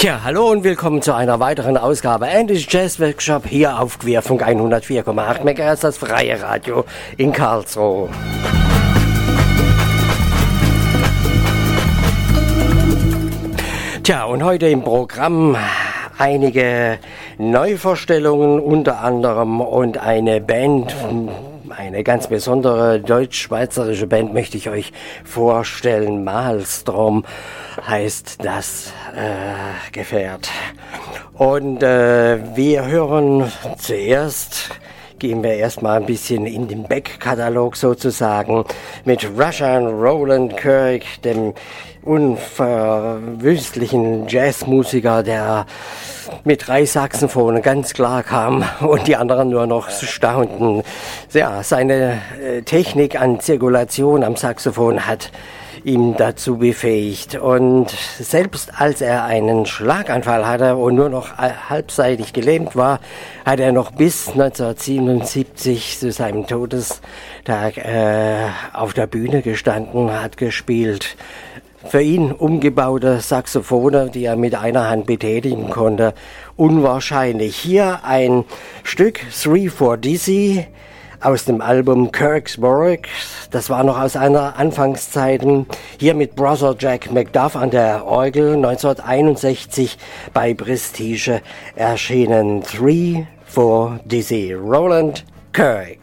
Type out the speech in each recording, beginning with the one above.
Tja, hallo und willkommen zu einer weiteren Ausgabe Andys Jazz Workshop hier auf Querfunk 104,8 MHz, das freie Radio in Karlsruhe. Tja, und heute im Programm einige Neuvorstellungen unter anderem und eine Band, eine ganz besondere deutsch-schweizerische Band möchte ich euch vorstellen. Maelstrom heißt das Gefährt. Und wir hören zuerst, gehen wir erstmal ein bisschen in den Back-Katalog sozusagen mit Russian Roland Kirk, dem unverwüstlichen Jazzmusiker, der mit 3 Saxophonen ganz klar kam und die anderen nur noch staunten. Ja, seine Technik an Zirkulation am Saxophon hat ihm dazu befähigt. Und selbst als er einen Schlaganfall hatte und nur noch halbseitig gelähmt war, hat er noch bis 1977 zu seinem Todestag auf der Bühne gestanden, hat gespielt. Für ihn umgebaute Saxophone, die er mit einer Hand betätigen konnte. Unwahrscheinlich. Hier ein Stück 3-4 Dizzy aus dem Album Kirk's Warwick. Das war noch aus einer Anfangszeiten. Hier mit Brother Jack McDuff an der Orgel, 1961 bei Prestige erschienen. 3-4 Dizzy. Roland Kirk.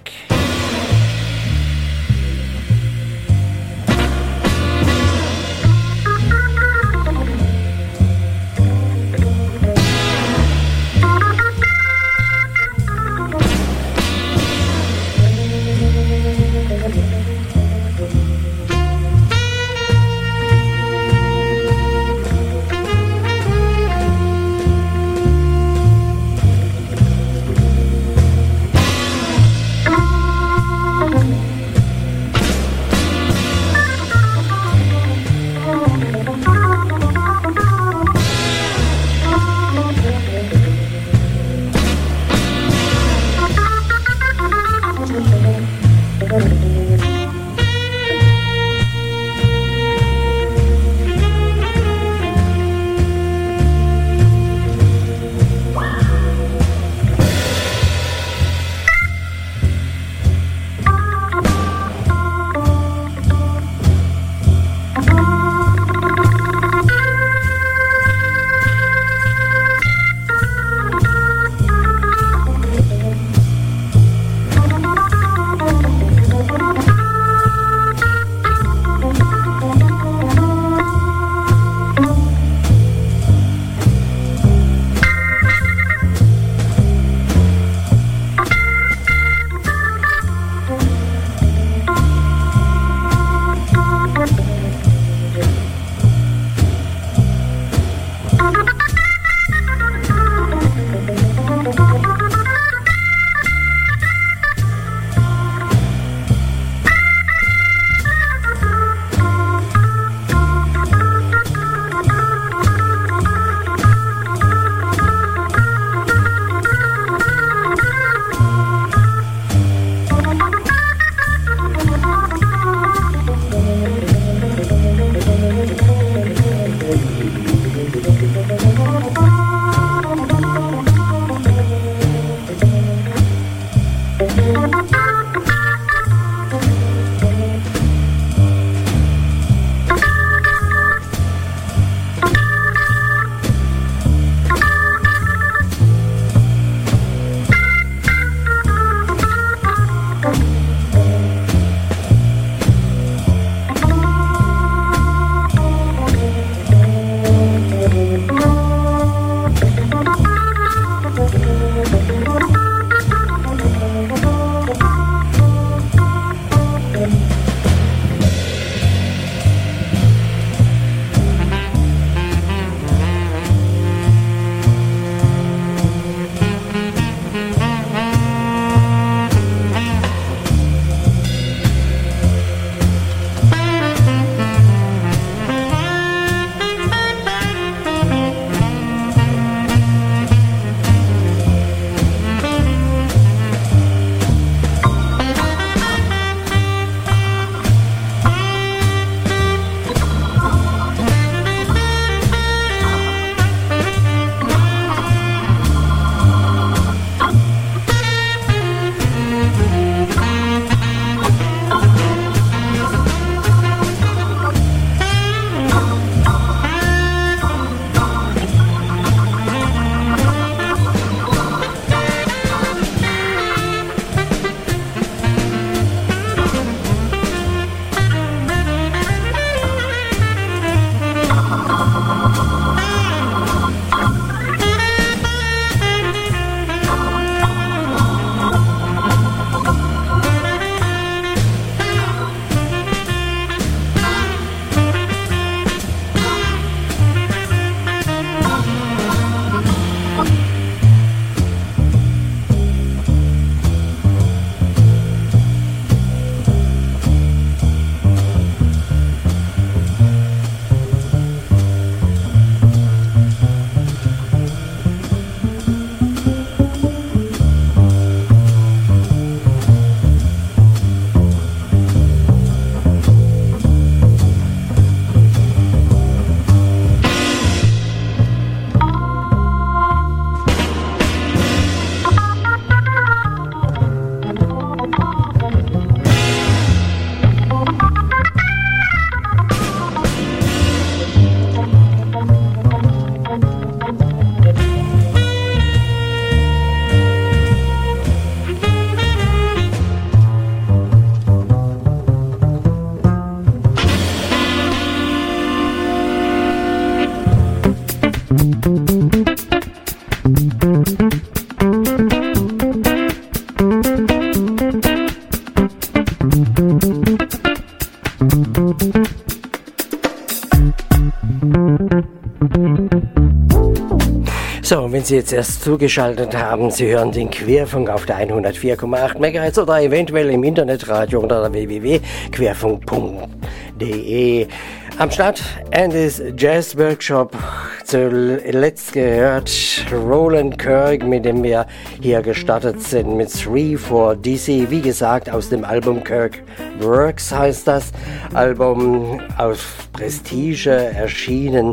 Wenn Sie jetzt erst zugeschaltet haben, Sie hören den Querfunk auf der 104,8 MHz oder eventuell im Internetradio unter www.querfunk.de. Am Start Andys Jazz Workshop, zuletzt gehört Roland Kirk, mit dem wir hier gestartet sind mit 3-4-DC, wie gesagt aus dem Album Kirk Works heißt das Album, auf Prestige erschienen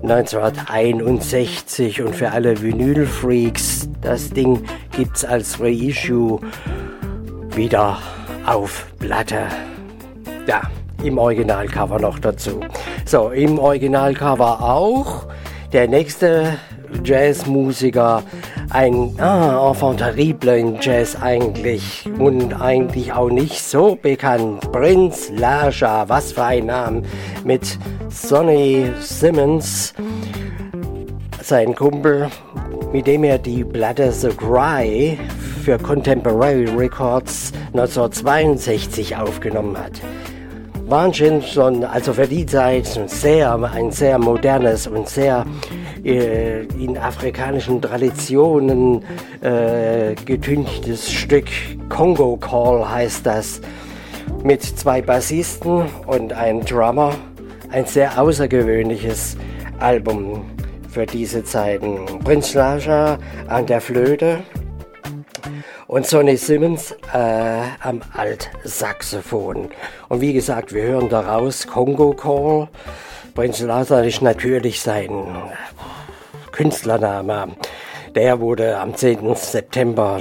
1961 und für alle Vinyl-Freaks, das Ding gibt's als Reissue wieder auf Platte. Ja, im Originalcover noch dazu. So, im Originalcover auch der nächste Jazzmusiker, ein Enfant terrible in Jazz eigentlich und eigentlich auch nicht so bekannt. Prince Laja, was für ein Name, mit Sonny Simmons, sein Kumpel, mit dem er die Platte The Cry für Contemporary Records 1962 aufgenommen hat. Wahnsinn, also für die Zeit ein sehr modernes und sehr in afrikanischen Traditionen getünchtes Stück. Congo Call heißt das, mit 2 Bassisten und einem Drummer. Ein sehr außergewöhnliches Album für diese Zeiten. Prince Laja an der Flöte und Sonny Simmons am Altsaxophon. Und wie gesagt, wir hören daraus Congo Call. Prince Laja ist natürlich sein Künstlername. Der wurde am 10. September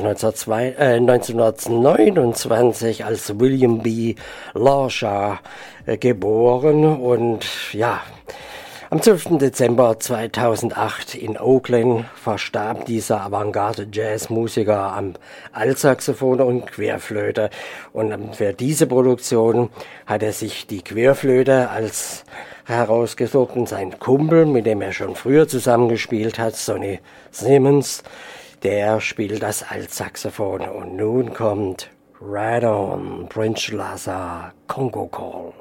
1929 als William B. Laja geboren und ja, am 12. Dezember 2008 in Oakland verstarb dieser Avantgarde-Jazz-Musiker am Altsaxophon und Querflöte. Und für diese Produktion hat er sich die Querflöte als herausgesucht und sein Kumpel, mit dem er schon früher zusammengespielt hat, Sonny Simmons, der spielt das Altsaxophon. Und nun kommt Right On, Prince Laja, Congo Call.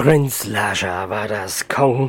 Prince Lasher war das.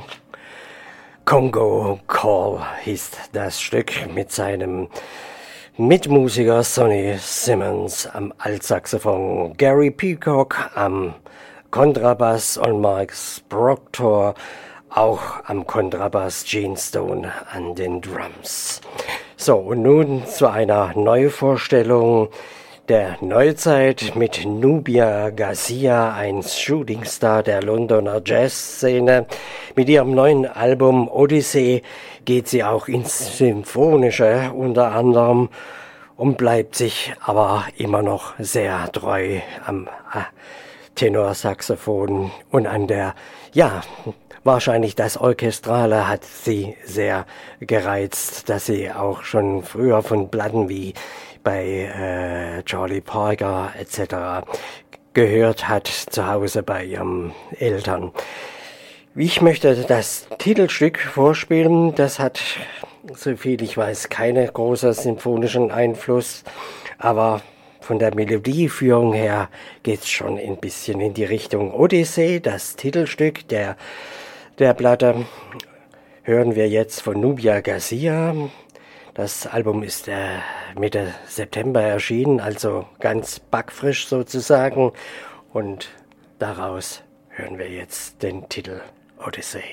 Congo Call hieß das Stück mit seinem Mitmusiker Sonny Simmons am Altsaxophon, Gary Peacock am Kontrabass und Max Proctor auch am Kontrabass, Gene Stone an den Drums. So, und nun zu einer Neuvorstellung der Neuzeit mit Nubia Garcia, ein Shootingstar der Londoner Jazzszene. Mit ihrem neuen Album Odyssey geht sie auch ins Symphonische unter anderem und bleibt sich aber immer noch sehr treu am Tenorsaxophon und an der, wahrscheinlich das Orchestrale hat sie sehr gereizt, dass sie auch schon früher von Platten wie bei Charlie Parker etc. gehört hat, zu Hause bei ihren Eltern. Ich möchte das Titelstück vorspielen. Das hat, soviel ich weiß, keinen großen symphonischen Einfluss, aber von der Melodieführung her geht's schon ein bisschen in die Richtung Odyssey. Das Titelstück der Platte hören wir jetzt von Nubia Garcia. Das Album ist Mitte September erschienen, also ganz backfrisch sozusagen. Und daraus hören wir jetzt den Titel Odyssey.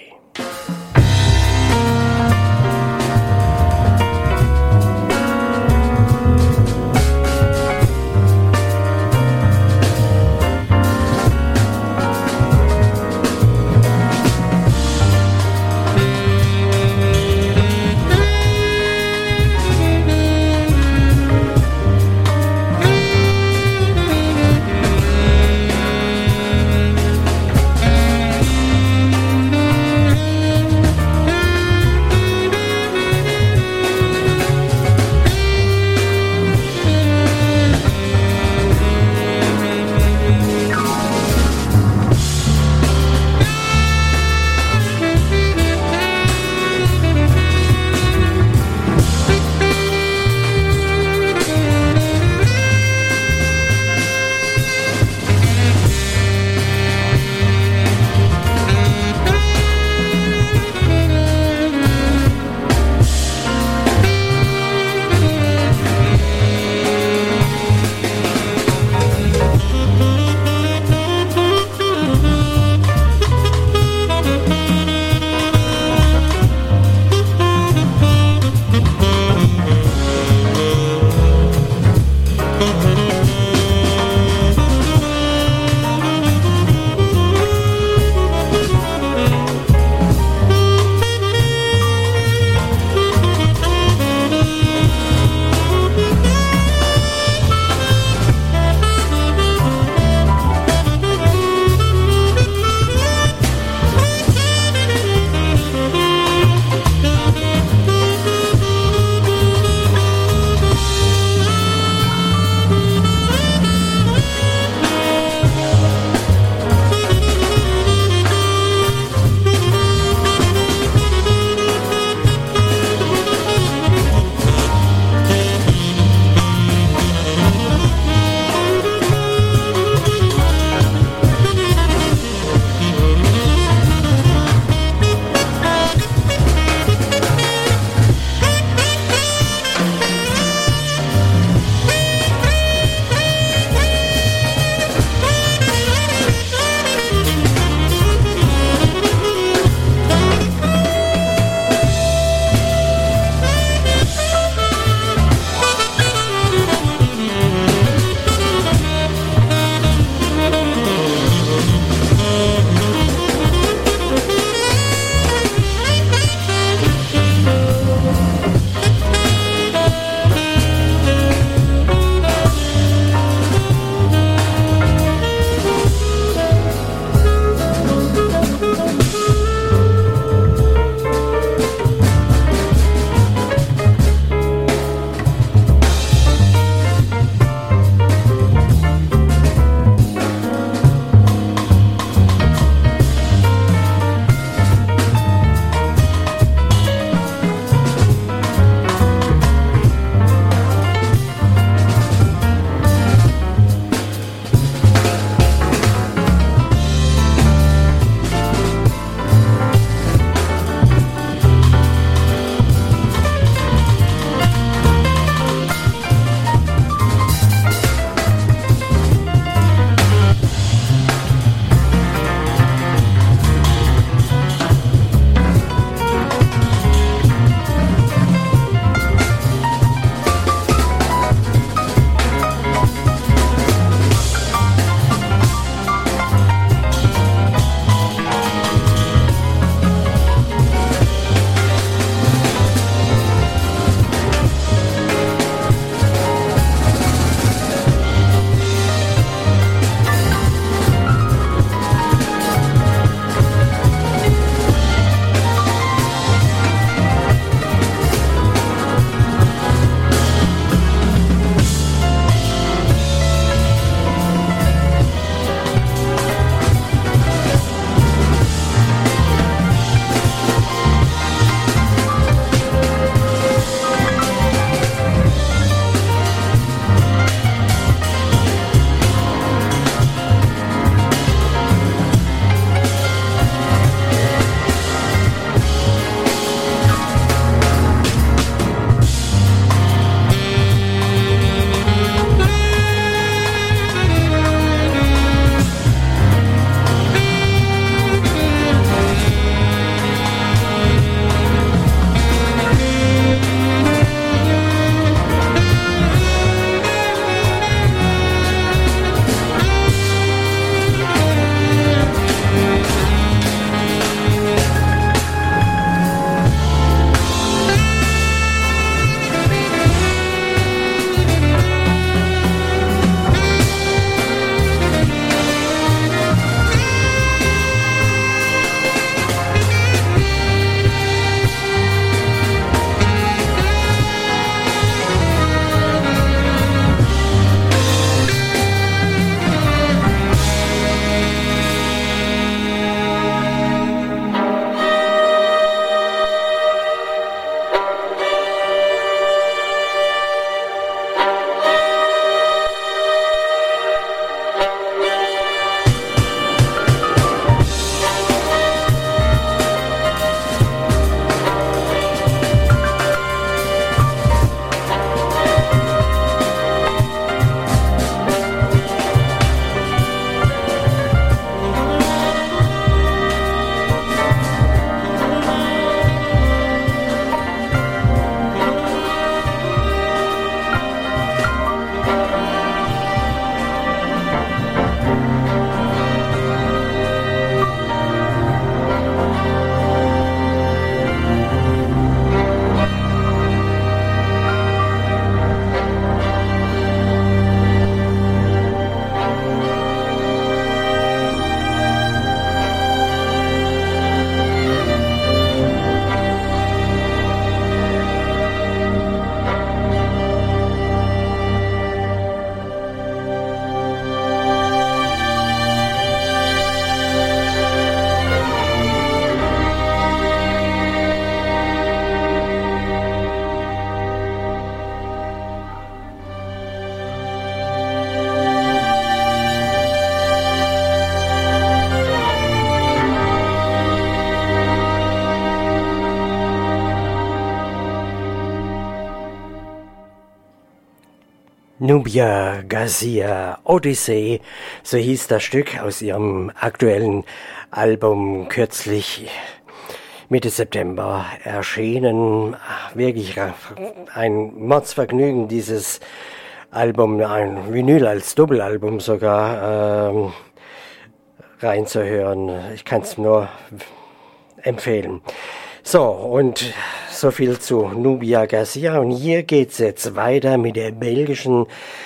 Nubia Garcia Odyssey, so hieß das Stück aus ihrem aktuellen Album, kürzlich Mitte September erschienen. Wirklich ein Mordsvergnügen, dieses Album, ein Vinyl als Doppelalbum sogar reinzuhören. Ich kann es nur empfehlen. So, und so viel zu Nubia Garcia. Und hier geht's jetzt weiter mit der belgischen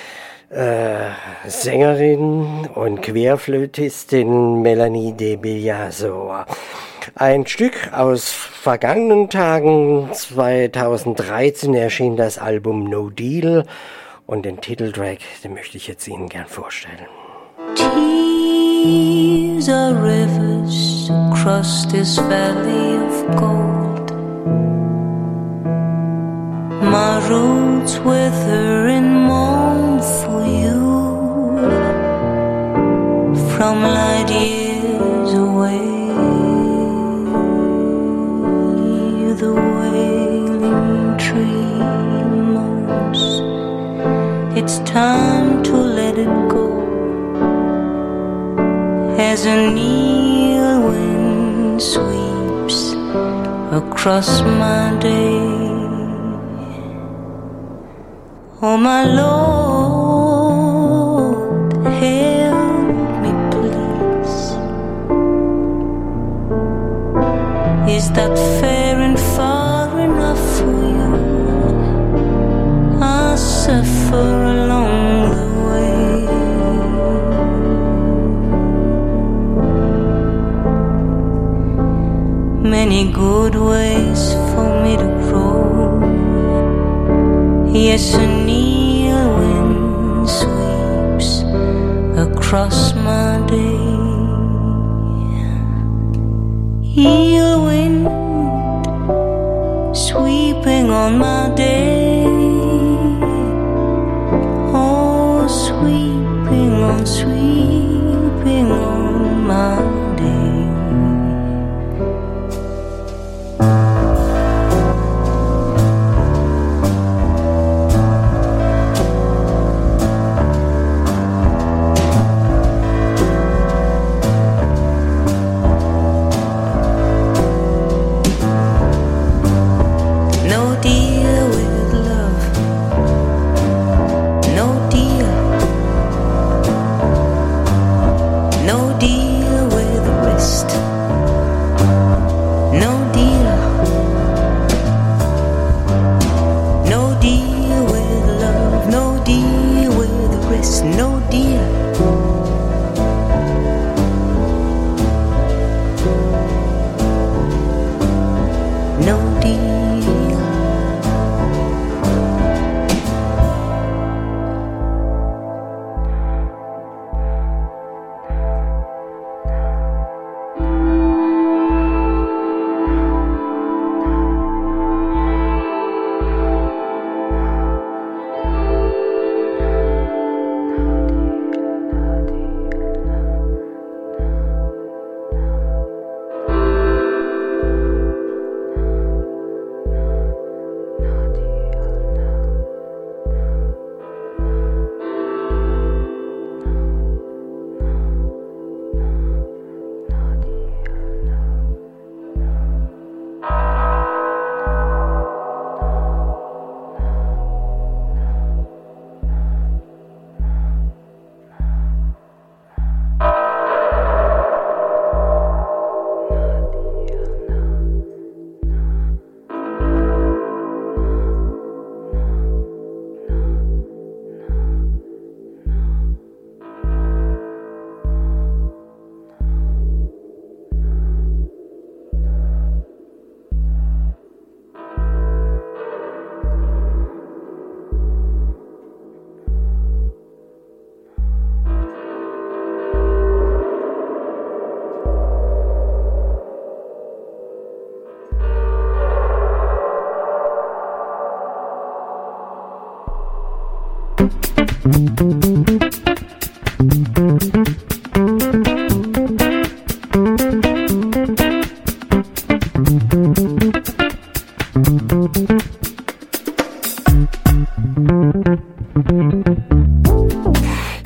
Sängerin und Querflötistin Melanie de Bigliaso. Ein Stück aus vergangenen Tagen, 2013 erschien das Album No Deal und den Titeltrack, den möchte ich jetzt Ihnen gern vorstellen. Tears are rivers across this valley of gold. My roots wither and mourn for you from light years away. The wailing tree moans, it's time to let it go. As a Nile wind sweeps across my day. Oh my Lord, help me please. Is that fair and far enough for you? I suffer along the way. Many good ways for me to grow. Yes, a Nile wind sweeps across my day. Heel wind sweeping on my day. Oh, sweeping on my day.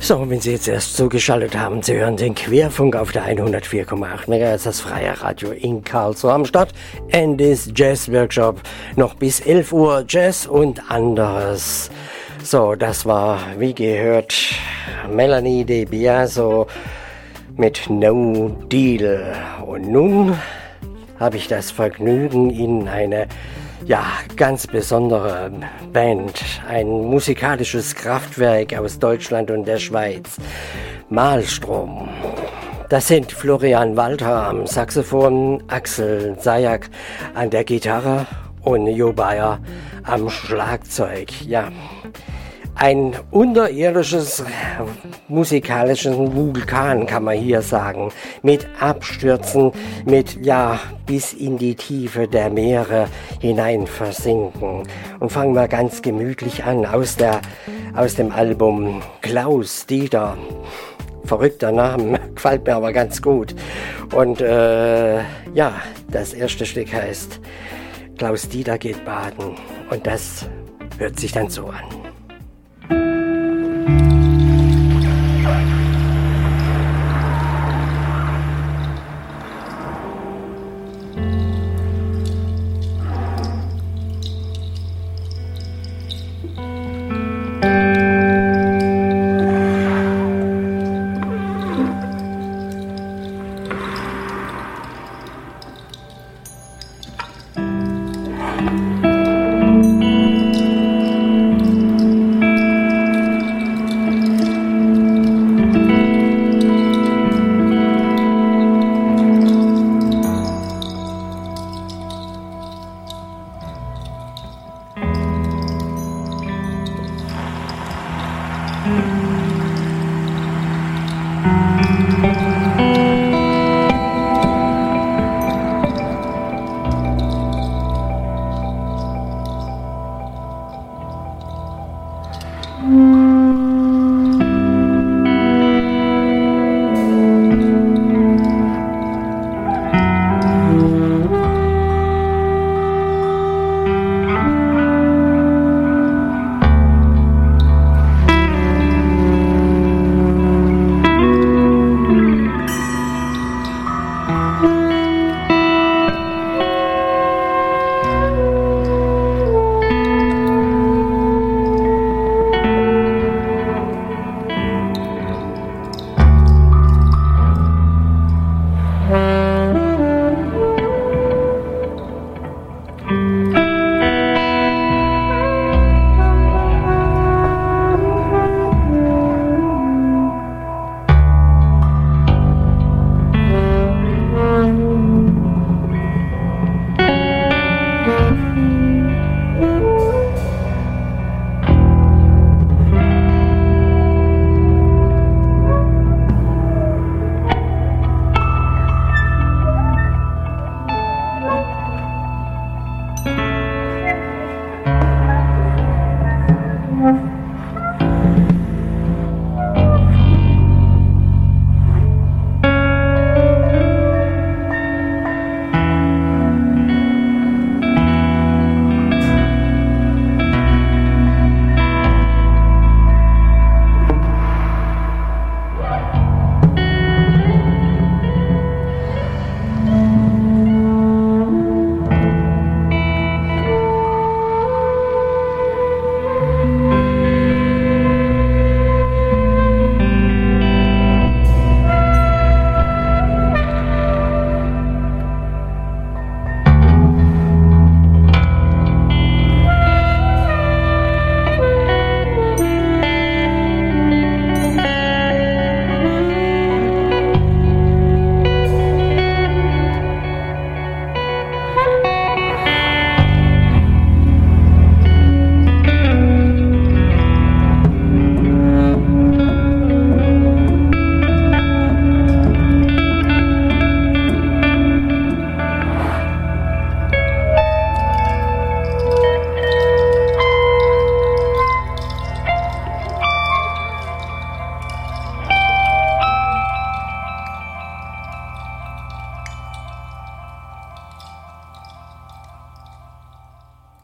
So, wenn Sie jetzt erst zugeschaltet haben, Sie hören den Querfunk auf der 104,8 MHz, das freie Radio in Karlsruhe am Start. Endis Jazz Workshop, noch bis 11 Uhr Jazz und anderes. So, das war, wie gehört, Melanie De Biaso mit No Deal. Und nun habe ich das Vergnügen, Ihnen eine ganz besondere Band, ein musikalisches Kraftwerk aus Deutschland und der Schweiz, Mahlstrom. Das sind Florian Walter am Saxophon, Axel Sajak an der Gitarre und Jo Bayer am Schlagzeug. Ja, ein unterirdisches musikalisches Vulkan, kann man hier sagen, mit Abstürzen, mit bis in die Tiefe der Meere hinein versinken. Und fangen wir ganz gemütlich an aus dem Album Klaus Dieter. Verrückter Name, gefällt mir aber ganz gut. Und das erste Stück heißt Klaus Dieter geht baden. Und das hört sich dann so an.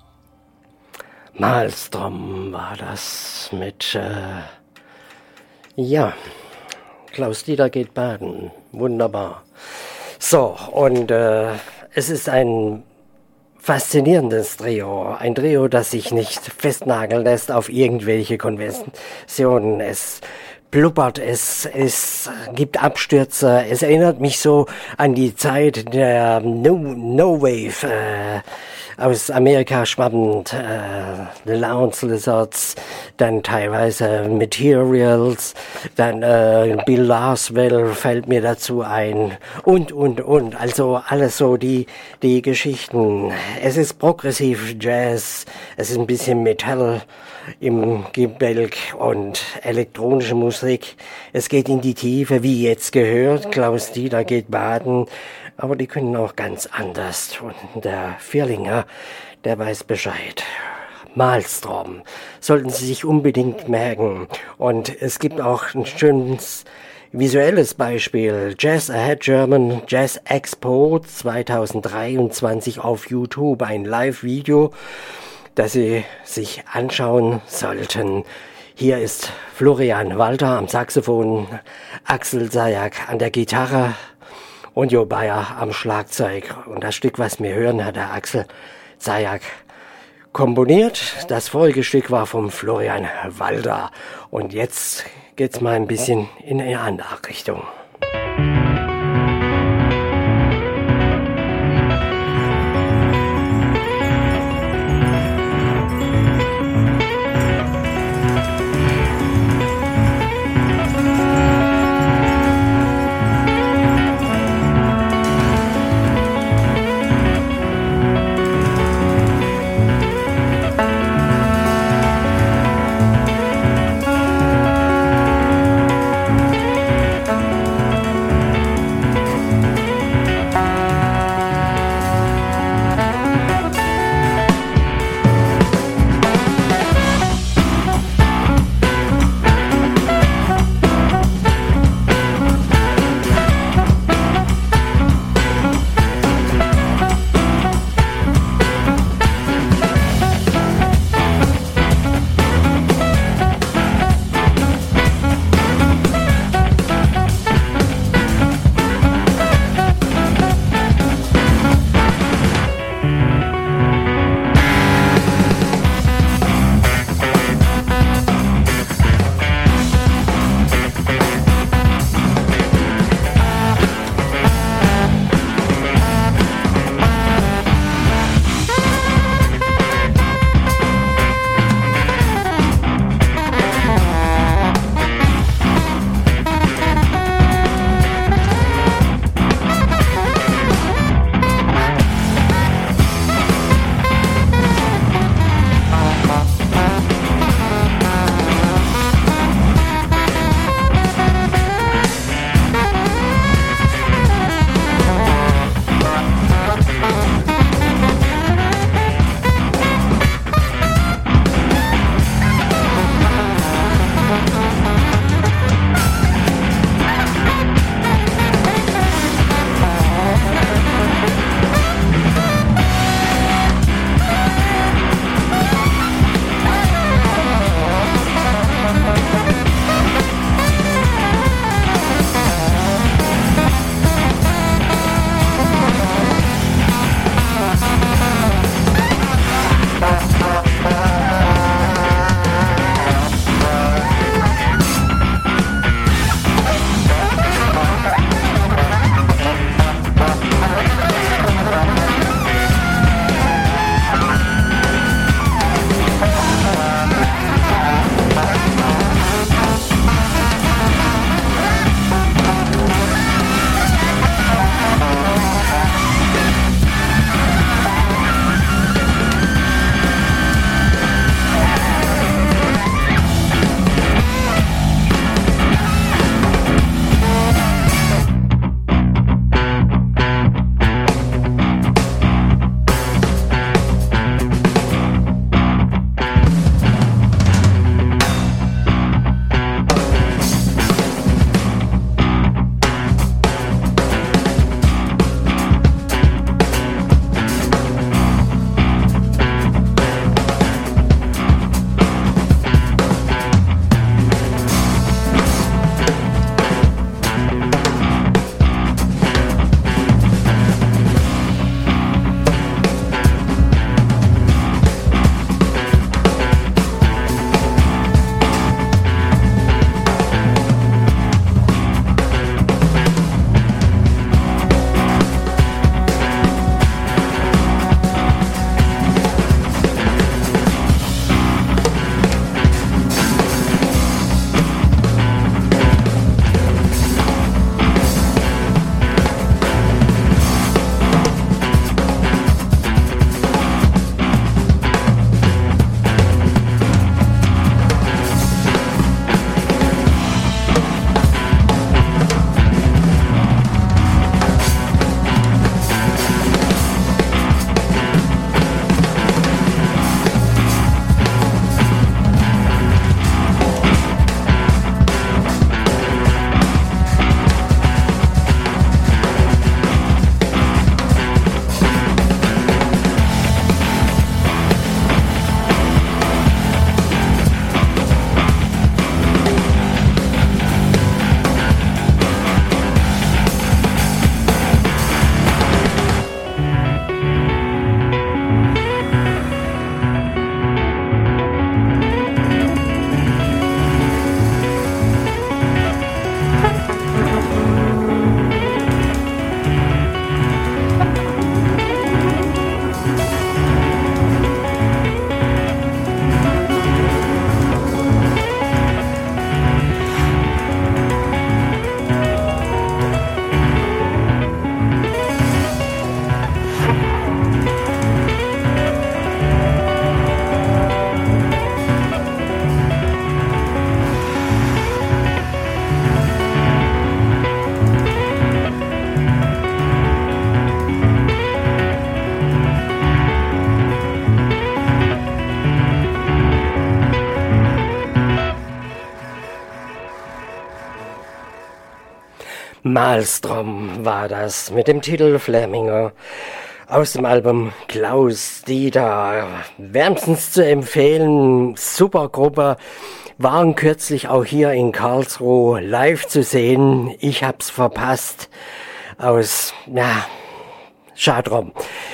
Mahlstrom war das mit Ja, Klaus-Dieter geht baden. Wunderbar. So, und es ist ein faszinierendes Trio. Ein Trio, das sich nicht festnageln lässt auf irgendwelche Konventionen. Es blubbert, es gibt Abstürze. Es erinnert mich so an die Zeit der No Wave aus Amerika schwappend, The Lounge Lizards, dann teilweise Materials, dann Bill Laswell fällt mir dazu ein und. Also alles so die Geschichten. Es ist progressiv Jazz, es ist ein bisschen Metall im Gebälk und elektronische Musik. Es geht in die Tiefe, wie jetzt gehört. Klaus-Dieter geht baden, aber die können auch ganz anders. Und der Vierlinger, der weiß Bescheid. Mahlstrom sollten Sie sich unbedingt merken. Und es gibt auch ein schönes visuelles Beispiel. Jazz Ahead German Jazz Expo 2023 auf YouTube. Ein Live-Video, das Sie sich anschauen sollten. Hier ist Florian Walter am Saxophon, Axel Sajak an der Gitarre und Jo Bayer am Schlagzeug. Und das Stück, was wir hören, hat der Axel Sajak komponiert. Das vorige Stück war vom Florian Walter. Und jetzt geht's mal ein bisschen in eine andere Richtung. Maelstrom war das mit dem Titel Flamingo aus dem Album Klaus Dieter. Wärmstens zu empfehlen, super Gruppe, waren kürzlich auch hier in Karlsruhe live zu sehen. Ich hab's verpasst schade drum.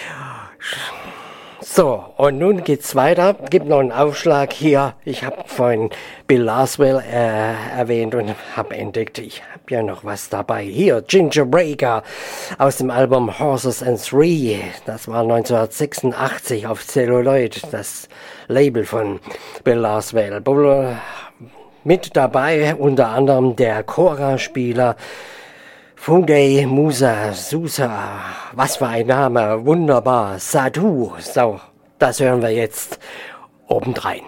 So, und nun geht's weiter. Gibt noch einen Aufschlag hier. Ich habe vorhin Bill Laswell erwähnt und habe entdeckt, ich habe ja noch was dabei. Hier, Ginger Breaker aus dem Album Horses and Three. Das war 1986 auf Celluloid, das Label von Bill Laswell. Mit dabei unter anderem der Chora-Spieler Fungay Musa Sousa, was für ein Name, wunderbar, Sadhu, so, das hören wir jetzt obendrein.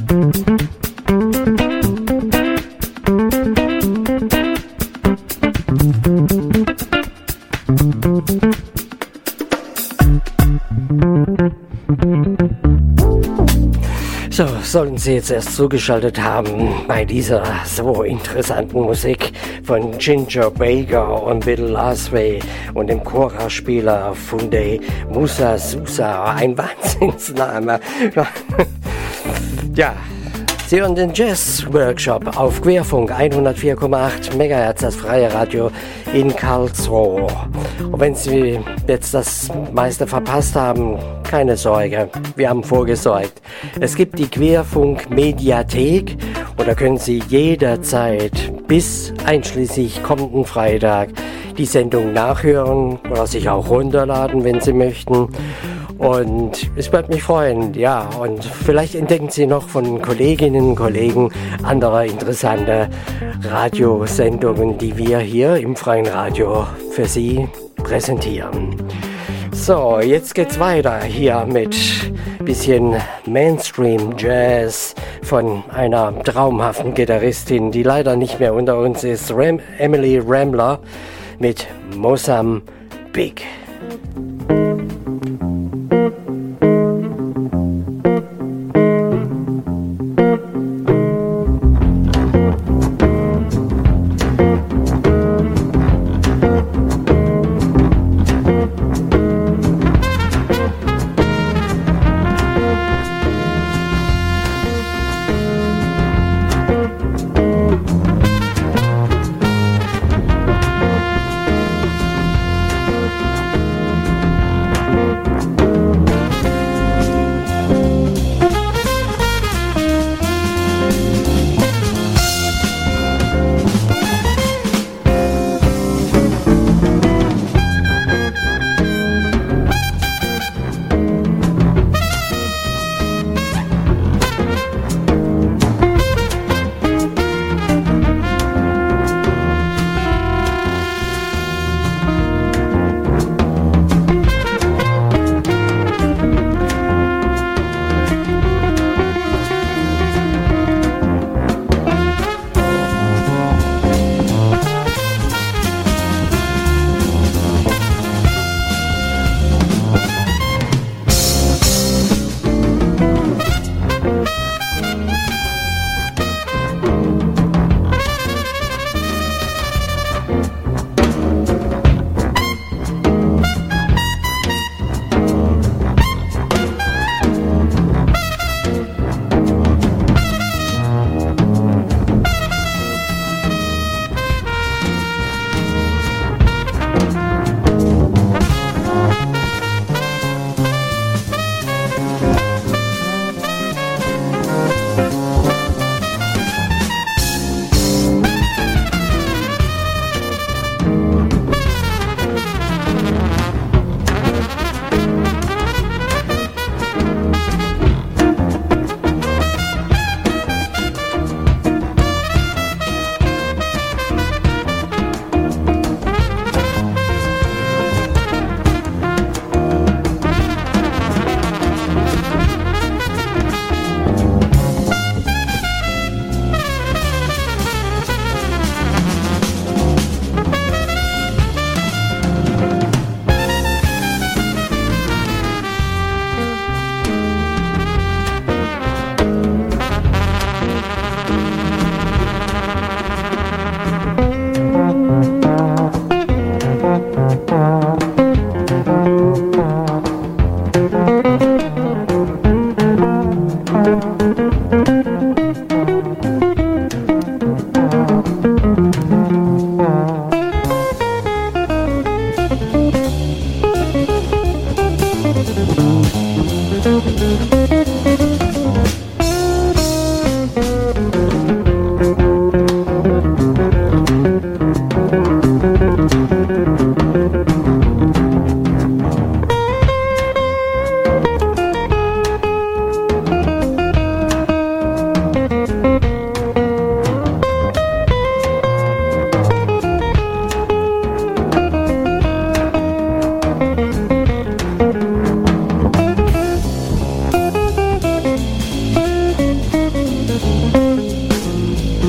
So, sollten Sie jetzt erst zugeschaltet haben bei dieser so interessanten Musik von Ginger Baker und Bill Lasway und dem Chorspieler Funde Musa Sousa, ein Wahnsinnsname. Ja, Sie hören den Jazz-Workshop auf Querfunk 104,8 MHz, das freie Radio in Karlsruhe. Und wenn Sie jetzt das meiste verpasst haben, keine Sorge, wir haben vorgesorgt. Es gibt die Querfunk-Mediathek und da können Sie jederzeit bis einschließlich kommenden Freitag die Sendung nachhören oder sich auch runterladen, wenn Sie möchten. Und es würde mich freuen, ja, und vielleicht entdecken Sie noch von Kolleginnen und Kollegen anderer interessanter Radiosendungen, die wir hier im Freien Radio für Sie präsentieren. So, jetzt geht's weiter hier mit bisschen Mainstream Jazz von einer traumhaften Gitarristin, die leider nicht mehr unter uns ist, Emily Rambler mit Mozambique.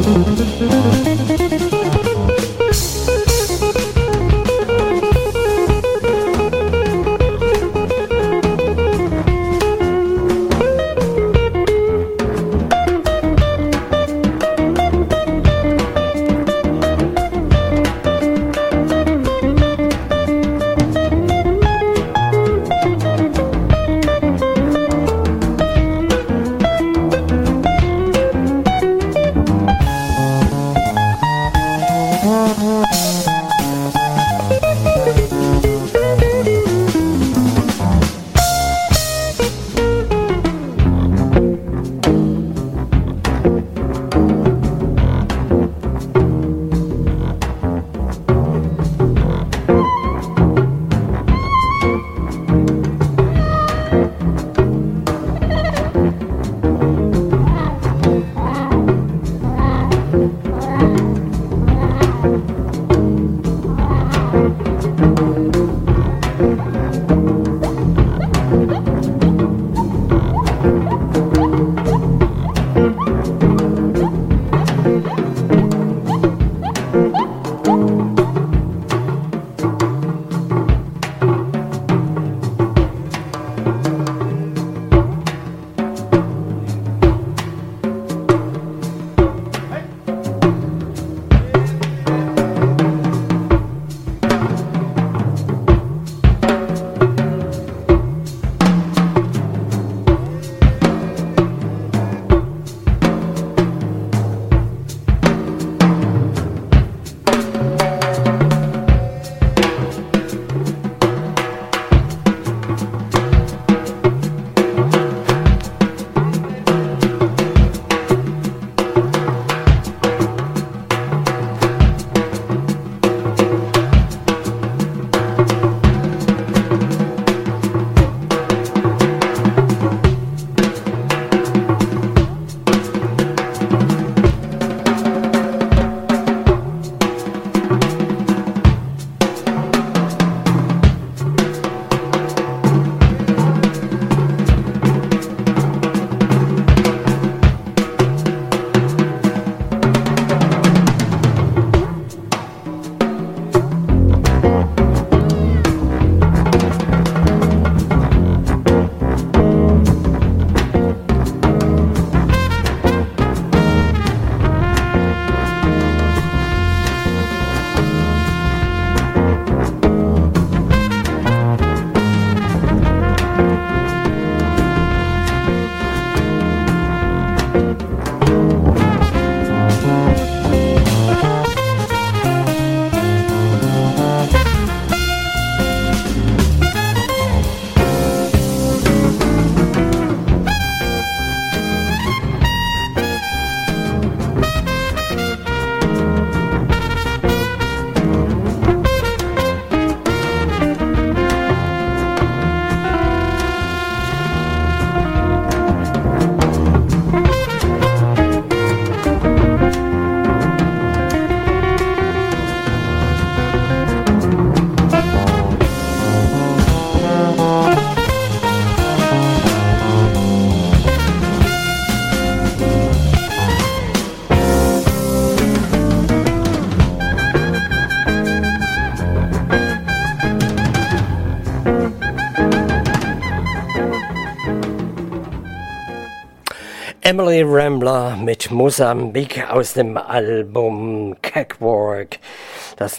Emily Rambler mit Mosambik aus dem Album Cakewalk, das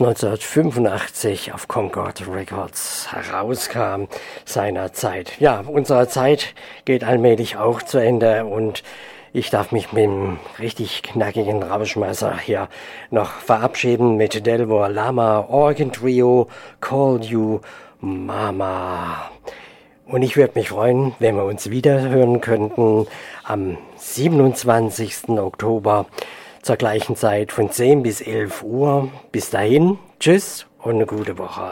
1985 auf Concord Records herauskam seinerzeit. Ja, unsere Zeit geht allmählich auch zu Ende und ich darf mich mit dem richtig knackigen Rausschmeißer hier noch verabschieden mit Delvor Lama Organ Trio, Call You Mama. Und ich würde mich freuen, wenn wir uns wieder hören könnten am 27. Oktober zur gleichen Zeit von 10 bis 11 Uhr. Bis dahin, tschüss und eine gute Woche.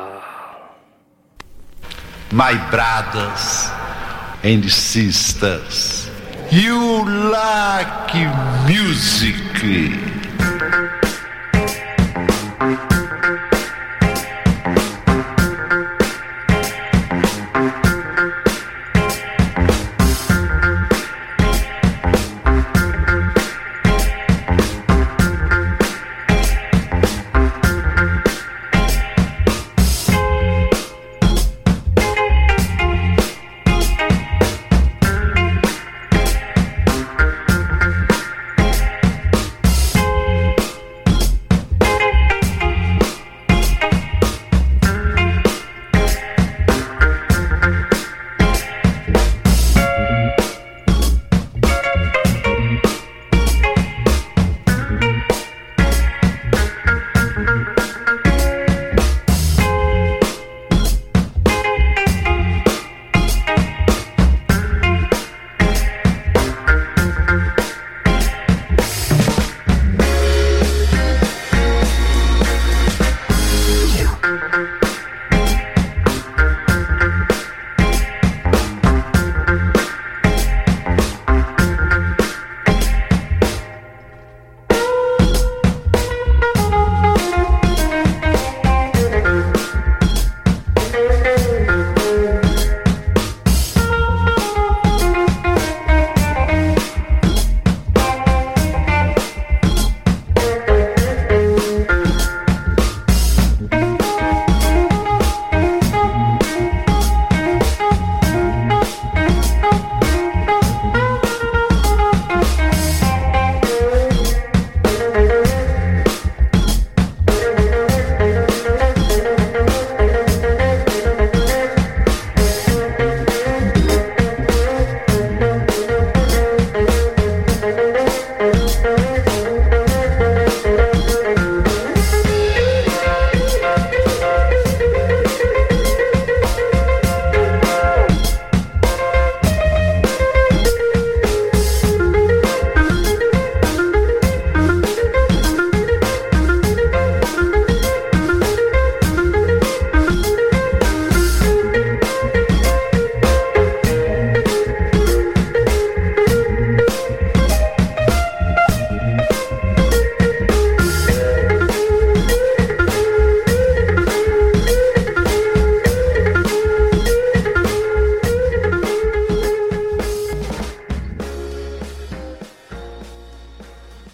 My brothers and sisters, you like music.